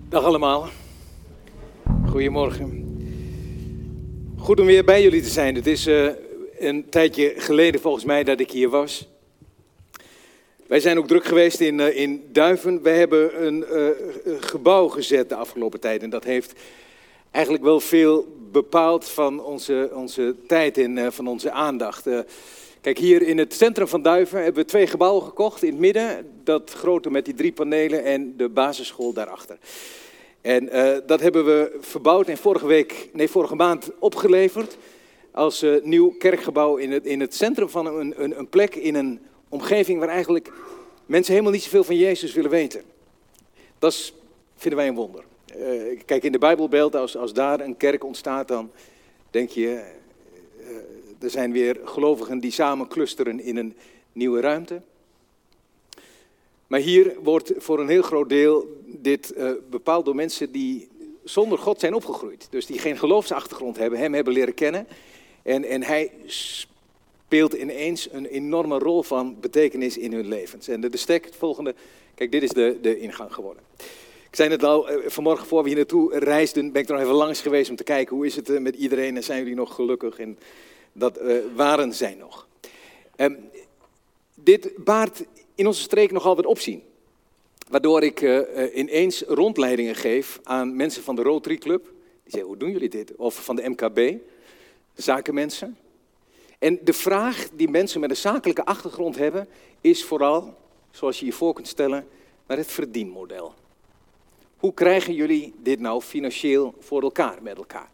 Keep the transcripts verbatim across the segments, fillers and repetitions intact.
Dag allemaal. Goedemorgen. Goed om weer bij jullie te zijn. Het is uh, een tijdje geleden volgens mij dat ik hier was. Wij zijn ook druk geweest in, uh, in Duiven. Wij hebben een uh, gebouw gezet de afgelopen tijd. En dat heeft eigenlijk wel veel bepaald van onze, onze tijd en uh, van onze aandacht. Uh, Kijk, hier in het centrum van Duiven hebben we twee gebouwen gekocht. In het midden, dat grote met die drie panelen en de basisschool daarachter. En uh, dat hebben we verbouwd en vorige week, nee, vorige maand opgeleverd als uh, nieuw kerkgebouw in het, in het centrum van een, een, een plek in een omgeving waar eigenlijk mensen helemaal niet zoveel van Jezus willen weten. Dat is, vinden wij een wonder. Uh, kijk, in de Bijbelbeeld, als, als daar een kerk ontstaat, dan denk je, uh, er zijn weer gelovigen die samen clusteren in een nieuwe ruimte. Maar hier wordt voor een heel groot deel dit uh, bepaald door mensen die zonder God zijn opgegroeid. Dus die geen geloofsachtergrond hebben, hem hebben leren kennen. En, en hij speelt ineens een enorme rol van betekenis in hun levens. En de, de stek, het volgende, kijk, dit is de, de ingang geworden. Ik zei het al, uh, vanmorgen voor we hier naartoe reisden, ben ik er nog even langs geweest om te kijken hoe is het uh, met iedereen en zijn jullie nog gelukkig. En dat uh, waren zij nog. Um, dit baart in onze streek nogal wat opzien. Waardoor ik uh, uh, ineens rondleidingen geef aan mensen van de Rotary Club. Die zeggen, hoe doen jullie dit? Of van de M K B, zakenmensen. En de vraag die mensen met een zakelijke achtergrond hebben, is vooral, zoals je je voor kunt stellen, naar het verdienmodel. Hoe krijgen jullie dit nou financieel voor elkaar met elkaar?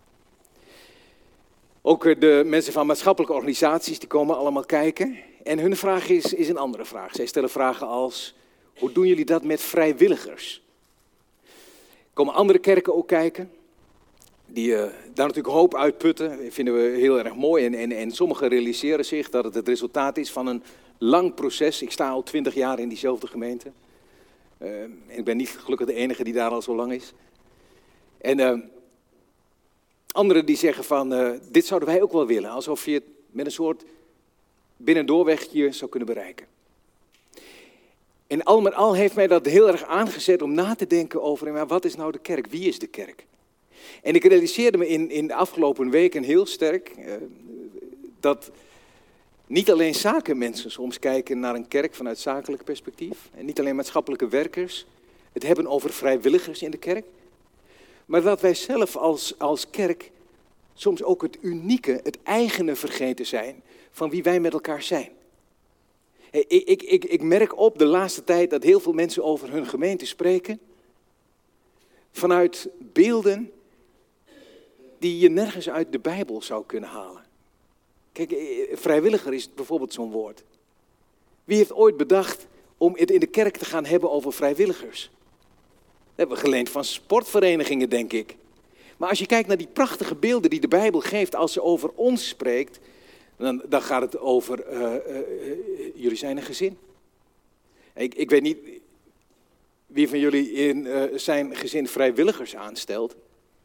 Ook de mensen van maatschappelijke organisaties, die komen allemaal kijken. En hun vraag is, is een andere vraag. Zij stellen vragen als, hoe doen jullie dat met vrijwilligers? Er komen andere kerken ook kijken, die uh, daar natuurlijk hoop uitputten. Dat vinden we heel erg mooi. En, en, en sommigen realiseren zich dat het het resultaat is van een lang proces. Ik sta al twintig jaar in diezelfde gemeente. Uh, en ik ben niet gelukkig de enige die daar al zo lang is. En uh, anderen die zeggen van, uh, dit zouden wij ook wel willen. Alsof je het met een soort binnendoorwegje zou kunnen bereiken. En al met al heeft mij dat heel erg aangezet om na te denken over, maar wat is nou de kerk? Wie is de kerk? En ik realiseerde me in, in de afgelopen weken heel sterk uh, dat niet alleen zakenmensen soms kijken naar een kerk vanuit zakelijk perspectief. En niet alleen maatschappelijke werkers het hebben over vrijwilligers in de kerk. Maar dat wij zelf als, als kerk soms ook het unieke, het eigene vergeten zijn van wie wij met elkaar zijn. Ik, ik, ik, ik merk op de laatste tijd dat heel veel mensen over hun gemeente spreken vanuit beelden die je nergens uit de Bijbel zou kunnen halen. Kijk, vrijwilliger is bijvoorbeeld zo'n woord. Wie heeft ooit bedacht om het in de kerk te gaan hebben over vrijwilligers? Dat hebben we geleend van sportverenigingen, denk ik. Maar als je kijkt naar die prachtige beelden die de Bijbel geeft als ze over ons spreekt, dan, dan gaat het over, uh, uh, uh, jullie zijn een gezin. Ik, ik weet niet wie van jullie in uh, zijn gezin vrijwilligers aanstelt.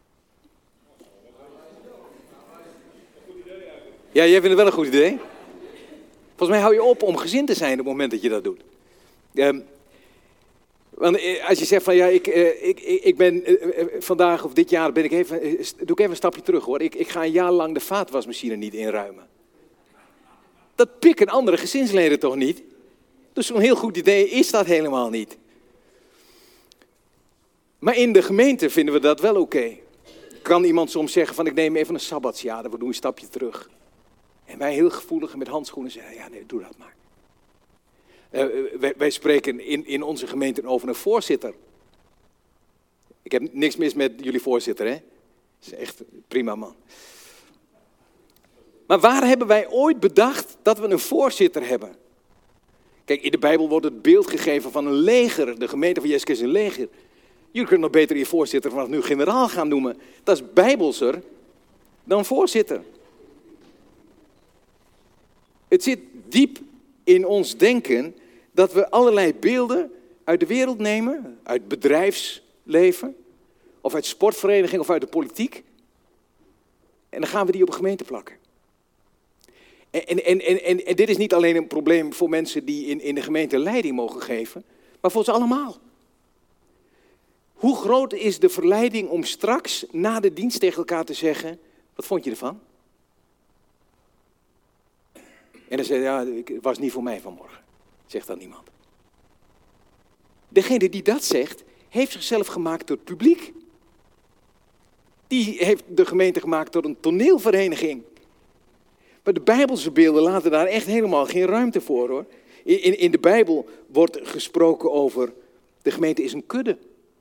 Ja, jij vindt het wel een goed idee. Volgens mij hou je op om gezin te zijn op het moment dat je dat doet. Um, want als je zegt van ja, ik, uh, ik, ik ben uh, vandaag of dit jaar ben ik even, uh, doe ik even een stapje terug hoor. Ik, ik ga een jaar lang de vaatwasmachine niet inruimen. Dat pikken andere gezinsleden toch niet? Dus zo'n heel goed idee is dat helemaal niet. Maar in de gemeente vinden we dat wel oké. Okay. Kan iemand soms zeggen van ik neem even een sabbatsjaar, we doen een stapje terug. En wij heel gevoelig met handschoenen zeggen, ja nee, doe dat maar. Uh, wij, wij spreken in, in onze gemeente over een voorzitter. Ik heb niks mis met jullie voorzitter, hè? Dat is echt een prima man. Maar waar hebben wij ooit bedacht dat we een voorzitter hebben? Kijk, in de Bijbel wordt het beeld gegeven van een leger. De gemeente van Jezus Christus is een leger. Jullie kunnen nog beter je voorzitter vanaf nu generaal gaan noemen. Dat is bijbelser dan voorzitter. Het zit diep in ons denken dat we allerlei beelden uit de wereld nemen, uit bedrijfsleven, of uit sportvereniging of uit de politiek. En dan gaan we die op een gemeente plakken. En, en, en, en, en dit is niet alleen een probleem voor mensen die in, in de gemeente leiding mogen geven, maar voor ons allemaal. Hoe groot is de verleiding om straks na de dienst tegen elkaar te zeggen, wat vond je ervan? En dan zei je, ja, het was niet voor mij vanmorgen. Zegt dan niemand. Degene die dat zegt, heeft zichzelf gemaakt tot publiek. Die heeft de gemeente gemaakt tot een toneelvereniging. Maar de Bijbelse beelden laten daar echt helemaal geen ruimte voor, hoor. In, in, in de Bijbel wordt gesproken over, de gemeente is een kudde.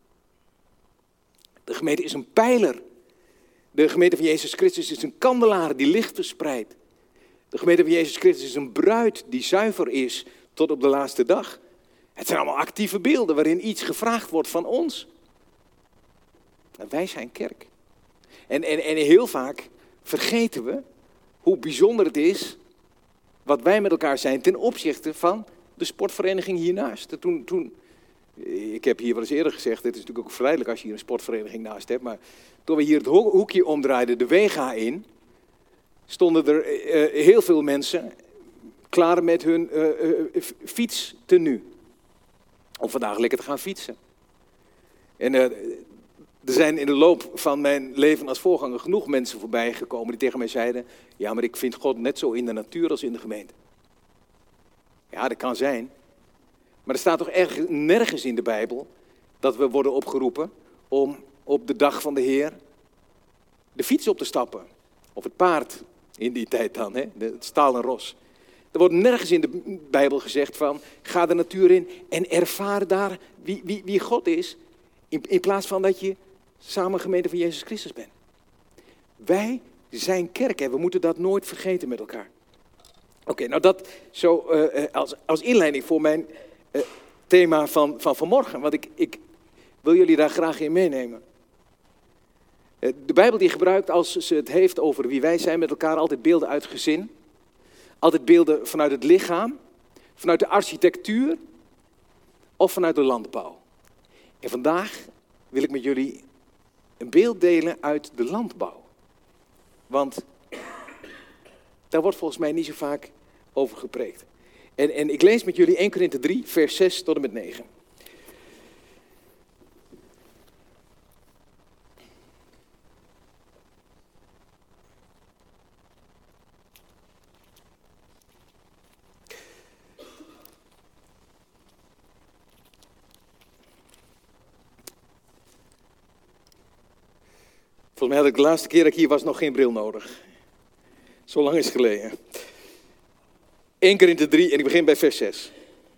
De gemeente is een pijler. De gemeente van Jezus Christus is een kandelaar die licht verspreidt. De gemeente van Jezus Christus is een bruid die zuiver is tot op de laatste dag. Het zijn allemaal actieve beelden waarin iets gevraagd wordt van ons. En wij zijn kerk. En, en, en heel vaak vergeten we hoe bijzonder het is wat wij met elkaar zijn ten opzichte van de sportvereniging hiernaast. Toen, toen, ik heb hier wel eens eerder gezegd, het is natuurlijk ook verleidelijk als je hier een sportvereniging naast hebt, maar toen we hier het hoekje omdraaiden, de Wega in, stonden er uh, heel veel mensen klaar met hun uh, uh, fietstenu. Om vandaag lekker te gaan fietsen. En uh, er zijn in de loop van mijn leven als voorganger genoeg mensen voorbij gekomen die tegen mij zeiden, ja, maar ik vind God net zo in de natuur als in de gemeente. Ja, dat kan zijn. Maar er staat toch erg nergens in de Bijbel dat we worden opgeroepen om op de dag van de Heer de fiets op te stappen. Of het paard, in die tijd dan, hè? Het stalen ros. Er wordt nergens in de Bijbel gezegd van, ga de natuur in en ervaar daar wie, wie, wie God is. In, in plaats van dat je samen gemeente van Jezus Christus bent. Wij zijn kerk en we moeten dat nooit vergeten met elkaar. Oké, okay, nou dat zo uh, als, als inleiding voor mijn uh, thema van, van vanmorgen. Want ik, ik wil jullie daar graag in meenemen. Uh, de Bijbel die gebruikt als ze het heeft over wie wij zijn met elkaar altijd beelden uit gezin. Altijd beelden vanuit het lichaam, vanuit de architectuur of vanuit de landbouw. En vandaag wil ik met jullie een beeld delen uit de landbouw. Want daar wordt volgens mij niet zo vaak over gepreekt. En, en ik lees met jullie Eerste Korinthe drie, vers zes tot en met negen. Volgens mij had ik de laatste keer dat ik hier was nog geen bril nodig. Zo lang is het geleden. Eerste Korinthe drie en ik begin bij vers zes.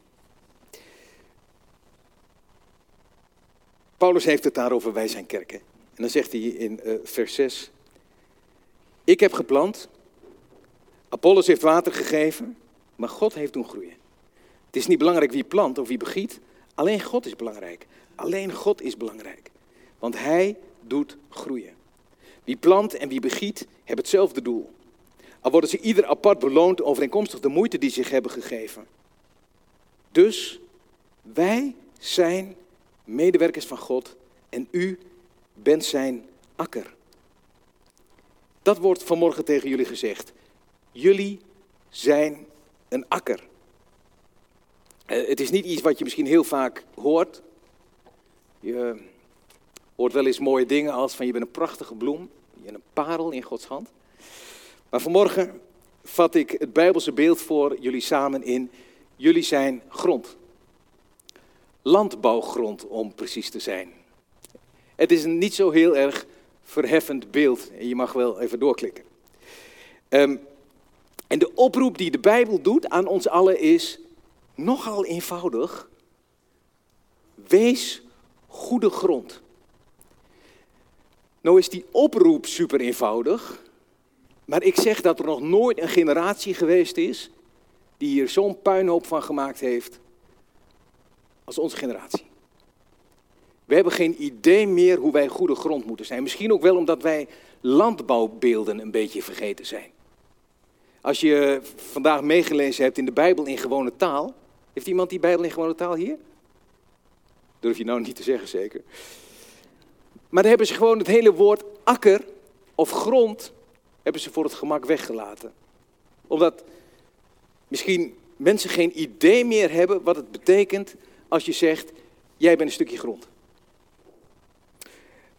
Paulus heeft het daarover, wij zijn kerken. En dan zegt hij in uh, vers zes. Ik heb geplant, Apollos heeft water gegeven, maar God heeft doen groeien. Het is niet belangrijk wie plant of wie begiet, alleen God is belangrijk. Alleen God is belangrijk, want hij doet groeien. Wie plant en wie begiet, hebben hetzelfde doel. Al worden ze ieder apart beloond overeenkomstig de moeite die ze zich hebben gegeven. Dus wij zijn medewerkers van God en u bent zijn akker. Dat wordt vanmorgen tegen jullie gezegd. Jullie zijn een akker. Uh, het is niet iets wat je misschien heel vaak hoort. Je hoort wel eens mooie dingen als van je bent een prachtige bloem. Je bent een parel in Gods hand. Maar vanmorgen vat ik het Bijbelse beeld voor jullie samen in. Jullie zijn grond. Landbouwgrond om precies te zijn. Het is een niet zo heel erg verheffend beeld. En je mag wel even doorklikken. Um, en de oproep die de Bijbel doet aan ons allen is nogal eenvoudig. Wees goede grond. Nou is die oproep super eenvoudig. Maar ik zeg dat er nog nooit een generatie geweest is die hier zo'n puinhoop van gemaakt heeft als onze generatie. We hebben geen idee meer hoe wij goede grond moeten zijn. Misschien ook wel omdat wij landbouwbeelden een beetje vergeten zijn. Als je vandaag meegelezen hebt in de Bijbel in gewone taal. Heeft iemand die Bijbel in gewone taal hier? Durf je nou niet te zeggen zeker. Maar dan hebben ze gewoon het hele woord akker of grond hebben ze voor het gemak weggelaten. Omdat misschien mensen geen idee meer hebben wat het betekent als je zegt, jij bent een stukje grond.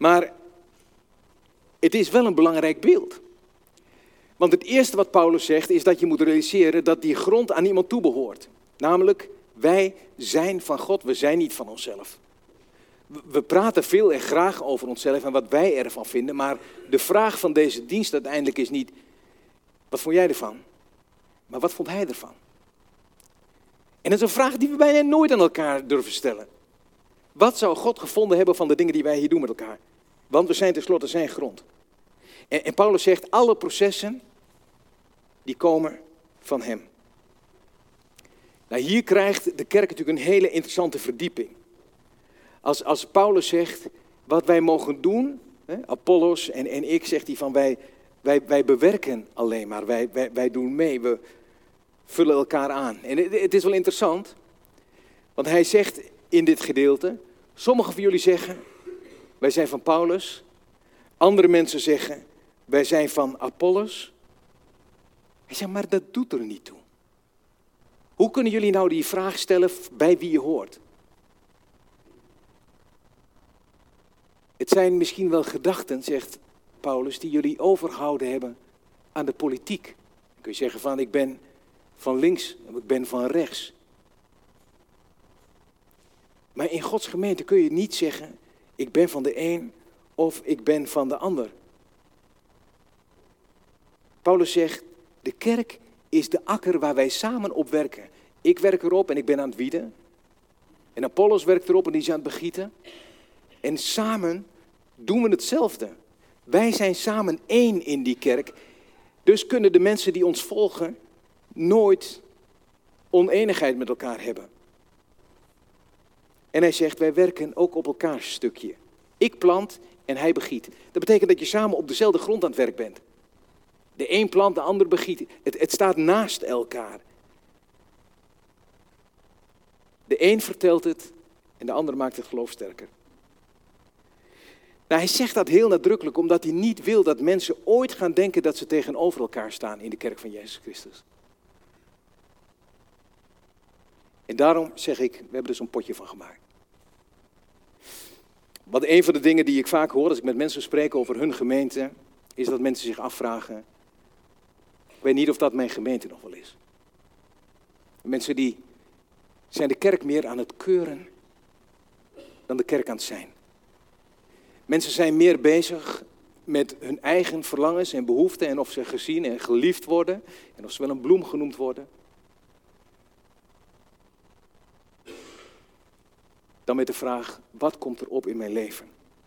Maar het is wel een belangrijk beeld. Want het eerste wat Paulus zegt is dat je moet realiseren dat die grond aan iemand toebehoort. Namelijk, wij zijn van God, we zijn niet van onszelf. We praten veel en graag over onszelf en wat wij ervan vinden, maar de vraag van deze dienst uiteindelijk is niet, wat vond jij ervan? Maar wat vond hij ervan? En dat is een vraag die we bijna nooit aan elkaar durven stellen. Wat zou God gevonden hebben van de dingen die wij hier doen met elkaar? Want we zijn tenslotte zijn grond. En, en Paulus zegt, alle processen, die komen van hem. Nou, hier krijgt de kerk natuurlijk een hele interessante verdieping. Als, als Paulus zegt, wat wij mogen doen, hè, Apollos en, en ik, zegt hij van wij, wij, wij bewerken alleen maar, wij, wij, wij doen mee, we vullen elkaar aan. En het, het is wel interessant, want hij zegt in dit gedeelte, sommigen van jullie zeggen, wij zijn van Paulus, andere mensen zeggen, wij zijn van Apollos. Hij zegt, maar dat doet er niet toe. Hoe kunnen jullie nou die vraag stellen bij wie je hoort? Het zijn misschien wel gedachten, zegt Paulus, die jullie overgehouden hebben aan de politiek. Dan kun je zeggen van, ik ben van links of ik ben van rechts. Maar in Gods gemeente kun je niet zeggen, ik ben van de een of ik ben van de ander. Paulus zegt, de kerk is de akker waar wij samen op werken. Ik werk erop en ik ben aan het wieden. En Apollos werkt erop en die is aan het begieten. En samen doen we hetzelfde. Wij zijn samen één in die kerk. Dus kunnen de mensen die ons volgen nooit oneenigheid met elkaar hebben. En hij zegt, wij werken ook op elkaars stukje. Ik plant en hij begiet. Dat betekent dat je samen op dezelfde grond aan het werk bent. De een plant, de ander begiet. Het, het staat naast elkaar. De een vertelt het en de ander maakt het geloof sterker. Nou, hij zegt dat heel nadrukkelijk omdat hij niet wil dat mensen ooit gaan denken dat ze tegenover elkaar staan in de kerk van Jezus Christus. En daarom zeg ik, we hebben er zo'n potje van gemaakt. Want een van de dingen die ik vaak hoor als ik met mensen spreek over hun gemeente, is dat mensen zich afvragen, ik weet niet of dat mijn gemeente nog wel is. Mensen die zijn de kerk meer aan het keuren dan de kerk aan het zijn. Mensen zijn meer bezig met hun eigen verlangens en behoeften en of ze gezien en geliefd worden en of ze wel een bloem genoemd worden. Dan met de vraag, wat komt er op in mijn leven?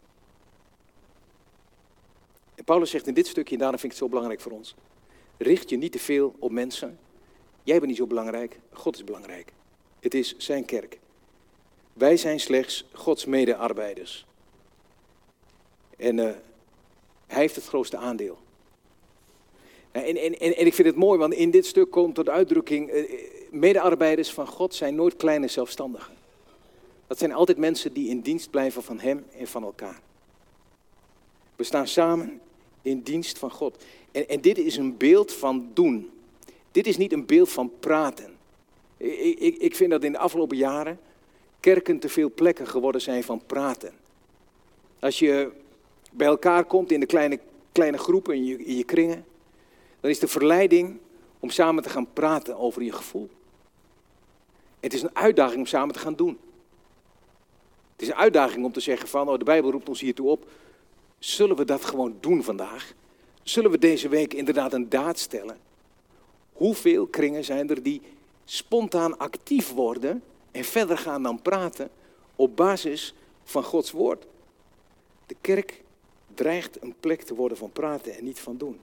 En Paulus zegt in dit stukje, en daarom vind ik het zo belangrijk voor ons, richt je niet te veel op mensen. Jij bent niet zo belangrijk, God is belangrijk. Het is zijn kerk. Wij zijn slechts Gods medearbeiders. En uh, hij heeft het grootste aandeel. En, en, en, en ik vind het mooi, want in dit stuk komt tot uitdrukking, uh, medearbeiders van God zijn nooit kleine zelfstandigen. Dat zijn altijd mensen die in dienst blijven van hem en van elkaar. We staan samen in dienst van God. En, en dit is een beeld van doen. Dit is niet een beeld van praten. Ik, ik, ik vind dat in de afgelopen jaren kerken te veel plekken geworden zijn van praten. Als je bij elkaar komt in de kleine, kleine groepen, in je, in je kringen, dan is de verleiding om samen te gaan praten over je gevoel. Het is een uitdaging om samen te gaan doen. Het is een uitdaging om te zeggen van, oh, de Bijbel roept ons hiertoe op. Zullen we dat gewoon doen vandaag? Zullen we deze week inderdaad een daad stellen? Hoeveel kringen zijn er die spontaan actief worden en verder gaan dan praten op basis van Gods woord? De kerk dreigt een plek te worden van praten en niet van doen.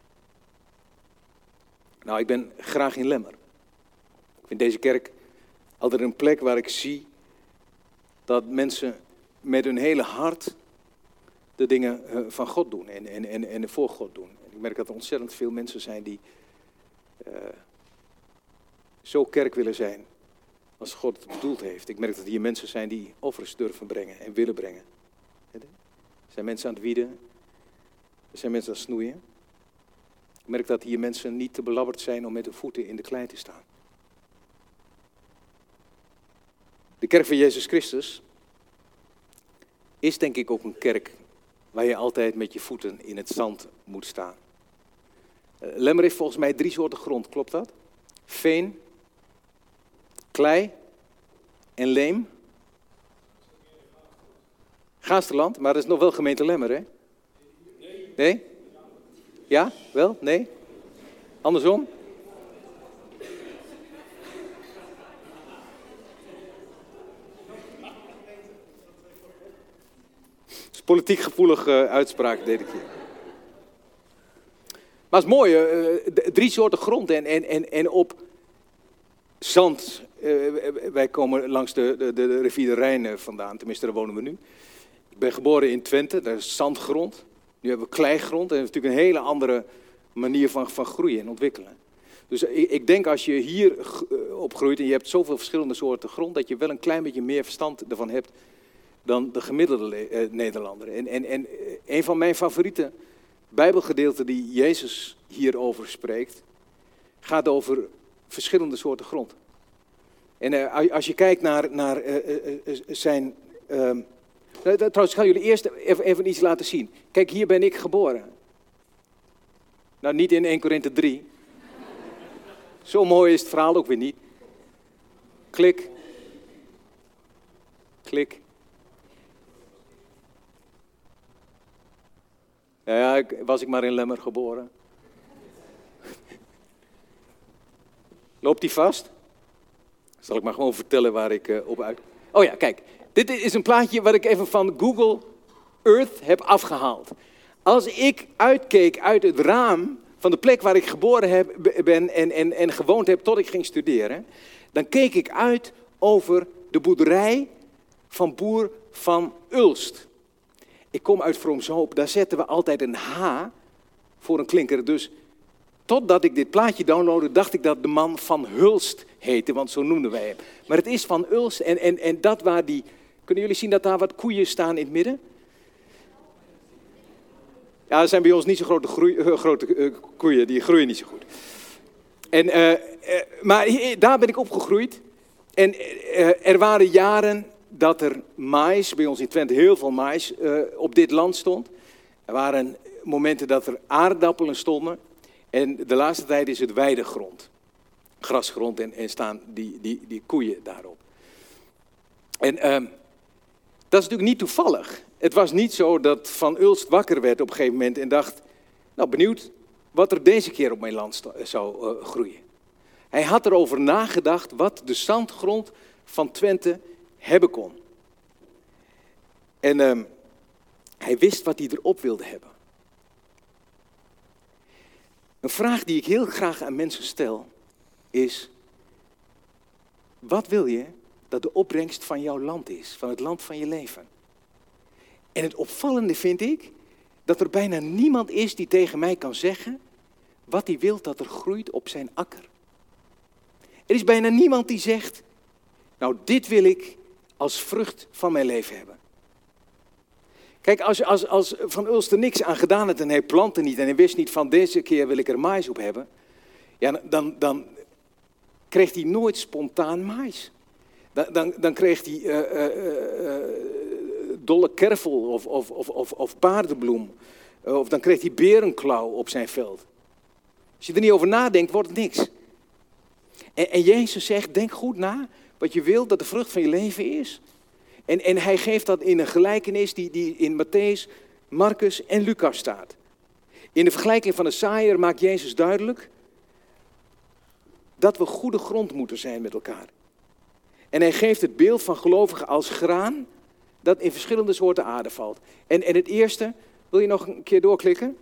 Nou, ik ben graag in Lemmer. Ik vind deze kerk altijd een plek waar ik zie dat mensen met hun hele hart de dingen van God doen en, en, en, en voor God doen. En ik merk dat er ontzettend veel mensen zijn die uh, zo kerk willen zijn als God het bedoeld heeft. Ik merk dat hier mensen zijn die offers durven brengen en willen brengen. Er zijn mensen aan het wieden, er zijn mensen aan het snoeien. Ik merk dat hier mensen niet te belabberd zijn om met hun voeten in de klei te staan. De kerk van Jezus Christus is denk ik ook een kerk waar je altijd met je voeten in het zand moet staan. Uh, Lemmer heeft volgens mij drie soorten grond, klopt dat? Veen, klei en leem. Gaasterland, maar dat is nog wel gemeente Lemmer, hè? Nee? Ja? Wel? Nee? Andersom? Dat is politiek gevoelige uh, uitspraak, deed ik hier. Maar het is mooi, uh, drie soorten grond en, en, en, en op zand. Uh, wij komen langs de, de, de rivier de Rijn uh, vandaan, tenminste daar wonen we nu. Ik ben geboren in Twente, daar is zandgrond. Nu hebben we kleigrond en dat is natuurlijk een hele andere manier van, van groeien en ontwikkelen. Dus ik, ik denk als je hier opgroeit en je hebt zoveel verschillende soorten grond, dat je wel een klein beetje meer verstand ervan hebt dan de gemiddelde eh, Nederlander. En, en, en een van mijn favoriete Bijbelgedeelten die Jezus hierover spreekt, gaat over verschillende soorten grond. En uh, als je kijkt naar, naar uh, uh, uh, zijn... Uh, trouwens, ik ga jullie eerst even, even iets laten zien. Kijk, hier ben ik geboren. Nou, niet in Eerste Korinthe drie. Zo mooi is het verhaal ook weer niet. Klik. Klik. Nou ja, was ik maar in Lemmer geboren. Loopt die vast? Zal ik maar gewoon vertellen waar ik uh, op uit... Oh ja, kijk. Dit is een plaatje wat ik even van Google Earth heb afgehaald. Als ik uitkeek uit het raam van de plek waar ik geboren heb, ben en, en, en gewoond heb tot ik ging studeren, dan keek ik uit over de boerderij van boer Van Ulst. Ik kom uit Vroomshoop, daar zetten we altijd een H voor een klinker. Dus totdat ik dit plaatje downloadde, dacht ik dat de man Van Hulst heette, want zo noemden wij hem. Maar het is Van Ulst en, en, en dat waar die... Kunnen jullie zien dat daar wat koeien staan in het midden? Ja, dat zijn bij ons niet zo grote, groei, uh, grote uh, koeien, die groeien niet zo goed. En, uh, uh, maar hier, daar ben ik opgegroeid. En uh, er waren jaren dat er maïs, bij ons in Twente heel veel maïs, uh, op dit land stond. Er waren momenten dat er aardappelen stonden. En de laatste tijd is het weidegrond. Grasgrond en, en staan die, die, die koeien daarop. En uh, dat is natuurlijk niet toevallig. Het was niet zo dat Van Ulst wakker werd op een gegeven moment en dacht, nou benieuwd wat er deze keer op mijn land zou uh, groeien. Hij had erover nagedacht wat de zandgrond van Twente hebben kon. En uh, hij wist wat hij erop wilde hebben. Een vraag die ik heel graag aan mensen stel is, wat wil je dat de opbrengst van jouw land is, van het land van je leven? En het opvallende vind ik, dat er bijna niemand is die tegen mij kan zeggen wat hij wil dat er groeit op zijn akker. Er is bijna niemand die zegt, nou dit wil ik als vrucht van mijn leven hebben. Kijk, als, als, als Van Ulst er niks aan gedaan had en hij plantte niet en hij wist niet van deze keer wil ik er maïs op hebben, ja, dan, dan kreeg hij nooit spontaan maïs. Dan, dan, dan kreeg hij uh, uh, uh, dolle kervel of, of, of, of, of paardenbloem. Uh, of dan kreeg hij berenklauw op zijn veld. Als je er niet over nadenkt, wordt het niks. En, en Jezus zegt, denk goed na wat je wilt dat de vrucht van je leven is. En, en hij geeft dat in een gelijkenis die, die in Matthäus, Marcus en Lucas staat. In de vergelijking van de saaier maakt Jezus duidelijk dat we goede grond moeten zijn met elkaar. En hij geeft het beeld van gelovigen als graan dat in verschillende soorten aarde valt. En, en het eerste, wil je nog een keer doorklikken?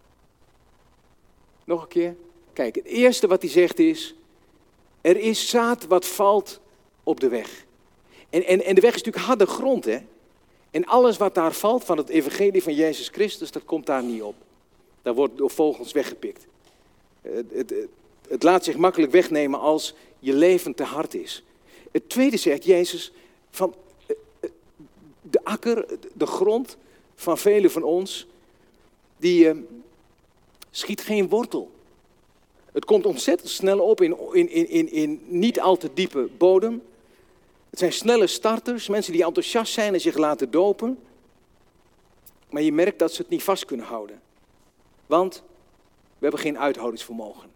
Nog een keer? Kijk, het eerste wat hij zegt is, er is zaad wat valt op de weg. En, en, en de weg is natuurlijk harde grond, hè? En alles wat daar valt van het evangelie van Jezus Christus, dat komt daar niet op. Dat wordt door vogels weggepikt. Het, het, het, het laat zich makkelijk wegnemen als je leven te hard is. Het tweede zegt Jezus, van de akker, de grond van velen van ons, die uh, schiet geen wortel. Het komt ontzettend snel op in, in, in, in, in niet al te diepe bodem. Het zijn snelle starters, mensen die enthousiast zijn en zich laten dopen. maar je merkt dat ze het niet vast kunnen houden. Want we hebben geen uithoudingsvermogen.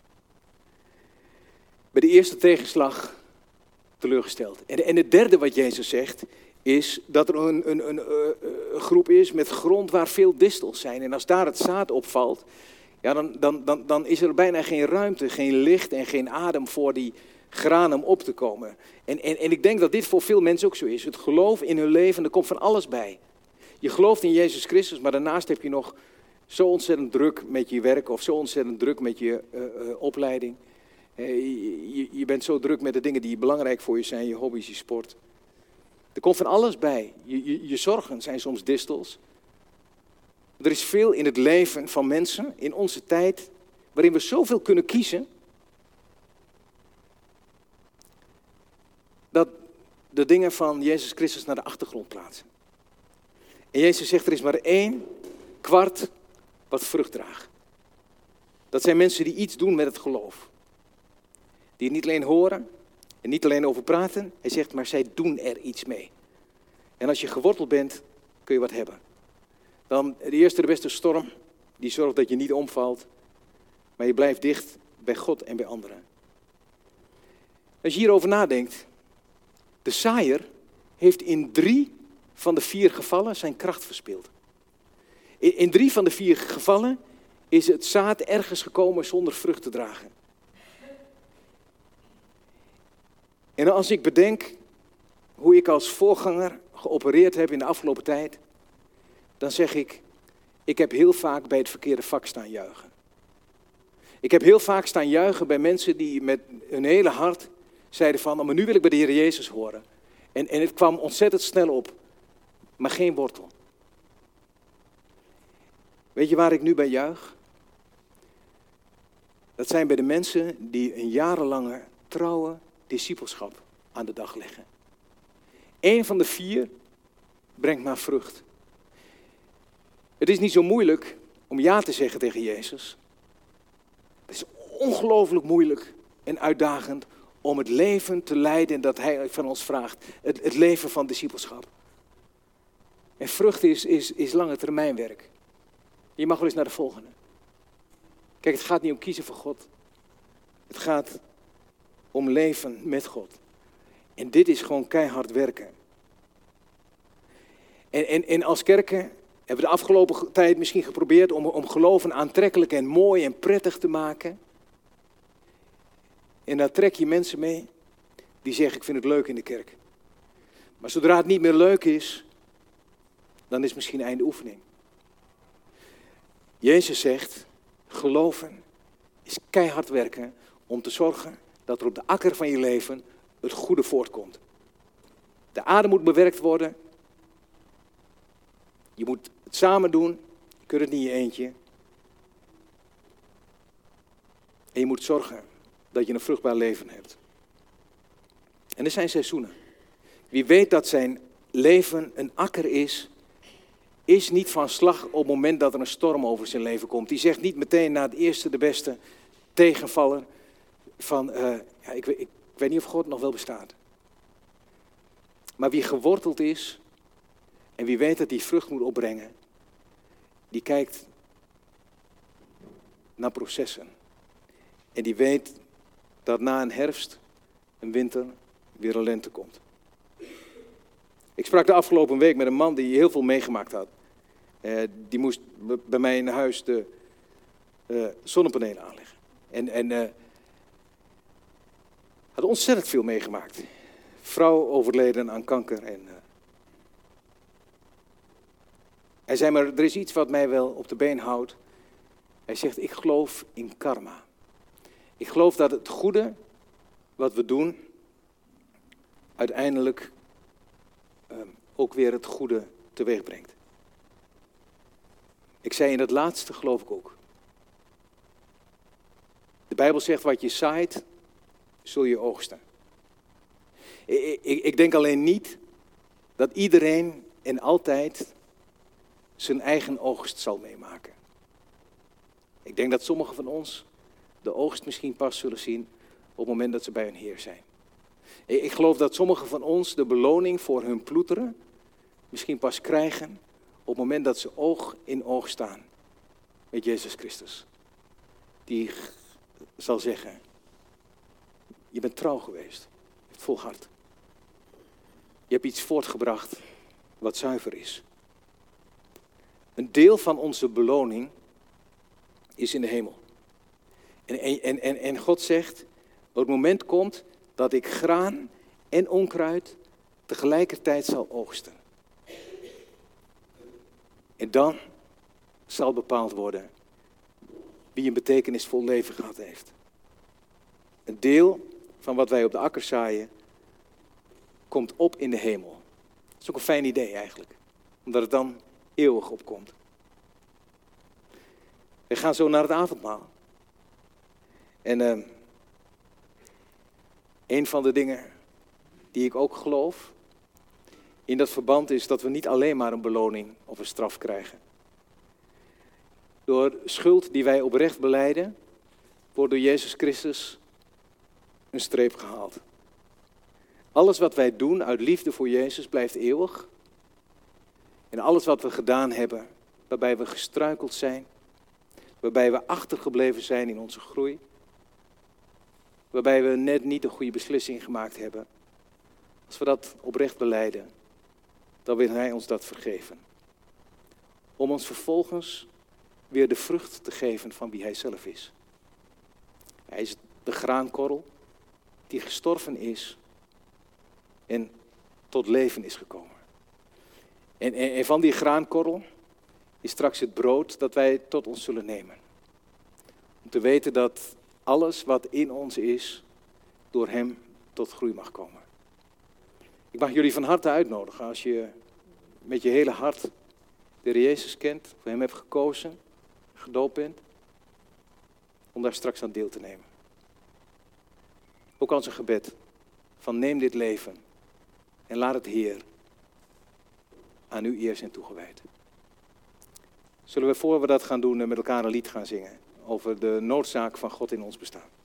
Bij de eerste tegenslag teleurgesteld. En, en het derde wat Jezus zegt, is dat er een, een, een, een groep is met grond waar veel distels zijn. En als daar het zaad opvalt, ja, dan, dan, dan, dan is er bijna geen ruimte, geen licht en geen adem voor die graan om op te komen. En, en, en ik denk dat dit voor veel mensen ook zo is. Het geloof in hun leven, er komt van alles bij. Je gelooft in Jezus Christus, maar daarnaast heb je nog zo ontzettend druk met je werk of zo ontzettend druk met je uh, uh, opleiding. Uh, je, je bent zo druk met de dingen die belangrijk voor je zijn, je hobby's, je sport. Er komt van alles bij. Je, je, je zorgen zijn soms distels. Er is veel in het leven van mensen, in onze tijd, waarin we zoveel kunnen kiezen, dat de dingen van Jezus Christus naar de achtergrond plaatsen. En Jezus zegt, er is maar één kwart wat vrucht draagt. Dat zijn mensen die iets doen met het geloof. Die het niet alleen horen en niet alleen over praten. Hij zegt, maar zij doen er iets mee. En als je geworteld bent, kun je wat hebben. Dan de eerste de beste storm, die zorgt dat je niet omvalt. Maar je blijft dicht bij God en bij anderen. Als je hierover nadenkt, de zaaier heeft in drie van de vier gevallen zijn kracht verspeeld. In, in drie van de vier gevallen is het zaad ergens gekomen zonder vrucht te dragen. En als ik bedenk hoe ik als voorganger geopereerd heb in de afgelopen tijd, dan zeg ik, ik heb heel vaak bij het verkeerde vak staan juichen. Ik heb heel vaak staan juichen bij mensen die met hun hele hart zeiden van, oh, maar nu wil ik bij de Heer Jezus horen. En, en het kwam ontzettend snel op, maar geen wortel. Weet je waar ik nu bij juich? Dat zijn bij de mensen die een jarenlange trouwe discipelschap aan de dag leggen. Eén van de vier brengt maar vrucht. Het is niet zo moeilijk om ja te zeggen tegen Jezus. Het is ongelooflijk moeilijk en uitdagend om het leven te leiden dat Hij van ons vraagt. Het, het leven van discipelschap. En vrucht is, is, is lange termijn werk. Je mag wel eens naar de volgende. Kijk, het gaat niet om kiezen voor God. Het gaat om leven met God. En dit is gewoon keihard werken. En, en, en als kerken hebben we de afgelopen tijd misschien geprobeerd om, om geloven aantrekkelijk en mooi en prettig te maken. En daar trek je mensen mee die zeggen, ik vind het leuk in de kerk. Maar zodra het niet meer leuk is, dan is het misschien einde oefening. Jezus zegt, geloven is keihard werken om te zorgen dat er op de akker van je leven het goede voortkomt. De aarde moet bewerkt worden. Je moet het samen doen. Je kunt het niet in je eentje. En je moet zorgen dat je een vruchtbaar leven hebt. En er zijn seizoenen. Wie weet dat zijn leven een akker is, is niet van slag op het moment dat er een storm over zijn leven komt. Die zegt niet meteen na het eerste de beste tegenvaller van, uh, ja, ik, ik, ik weet niet of God nog wel bestaat. Maar wie geworteld is en wie weet dat hij vrucht moet opbrengen, die kijkt naar processen. En die weet dat na een herfst, een winter, weer een lente komt. Ik sprak de afgelopen week met een man die heel veel meegemaakt had. Uh, die moest b- bij mij in huis de uh, zonnepanelen aanleggen. En, en uh, had ontzettend veel meegemaakt. Vrouw overleden aan kanker. En, uh, hij zei, maar er is iets wat mij wel op de been houdt. Hij zegt, ik geloof in karma. Ik geloof dat het goede wat we doen, uiteindelijk uh, ook weer het goede teweeg brengt. Ik zei, in dat laatste geloof ik ook. De Bijbel zegt, wat je zaait, zul je oogsten. Ik, ik, ik denk alleen niet dat iedereen en altijd zijn eigen oogst zal meemaken. Ik denk dat sommigen van ons de oogst misschien pas zullen zien op het moment dat ze bij hun Heer zijn. Ik, ik geloof dat sommigen van ons de beloning voor hun ploeteren misschien pas krijgen op het moment dat ze oog in oog staan met Jezus Christus. Die g- zal zeggen, je bent trouw geweest, je hebt volhard. Je hebt iets voortgebracht wat zuiver is. Een deel van onze beloning is in de hemel. En, en, en, en God zegt, op het moment komt dat ik graan en onkruid tegelijkertijd zal oogsten. En dan zal bepaald worden wie een betekenisvol leven gehad heeft. Een deel van wat wij op de akker zaaien, komt op in de hemel. Dat is ook een fijn idee eigenlijk, omdat het dan eeuwig opkomt. We gaan zo naar het avondmaal. En uh, een van de dingen die ik ook geloof in dat verband is dat we niet alleen maar een beloning of een straf krijgen. Door schuld die wij oprecht belijden, wordt door Jezus Christus een streep gehaald. Alles wat wij doen uit liefde voor Jezus blijft eeuwig. En alles wat we gedaan hebben, waarbij we gestruikeld zijn, waarbij we achtergebleven zijn in onze groei, waarbij we net niet een goede beslissing gemaakt hebben, als we dat oprecht belijden, dan wil Hij ons dat vergeven. Om ons vervolgens weer de vrucht te geven van wie Hij zelf is. Hij is de graankorrel die gestorven is en tot leven is gekomen. En, en, en van die graankorrel is straks het brood dat wij tot ons zullen nemen. Om te weten dat alles wat in ons is, door Hem tot groei mag komen. Ik mag jullie van harte uitnodigen, als je met je hele hart de Heer Jezus kent, voor Hem hebt gekozen, gedoopt bent, om daar straks aan deel te nemen. Ook als een gebed van neem dit leven en laat het Heer aan u eer zijn toegewijd. Zullen we voor we dat gaan doen met elkaar een lied gaan zingen over de noodzaak van God in ons bestaan.